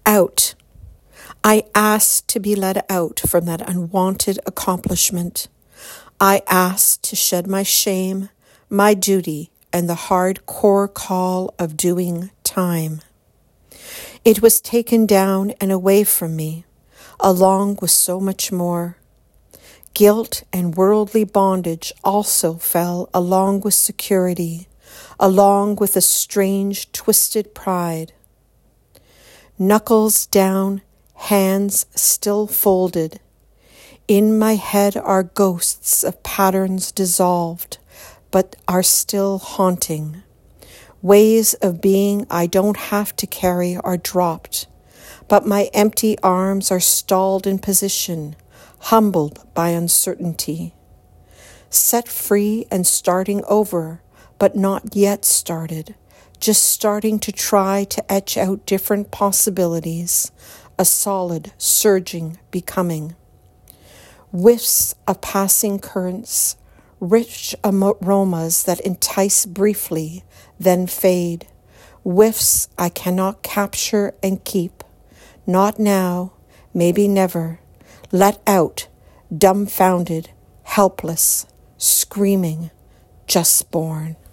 out. I asked to be let out from that unwanted accomplishment. I asked to shed my shame, my duty, and the hard core call of doing time. It was taken down and away from me, along with so much more. Guilt and worldly bondage also fell along with security, along with a strange, twisted pride. Knuckles down, hands still folded. In my head are ghosts of patterns dissolved, but are still haunting. Ways of being I don't have to carry are dropped, but my empty arms are stalled in position, humbled by uncertainty. Set free and starting over, but not yet started, just starting to try to etch out different possibilities, a solid, surging becoming. Whiffs of passing currents, rich aromas that entice briefly, then fade. Whiffs I cannot capture and keep. Not now, maybe never. Let out, dumbfounded, helpless, screaming, just born.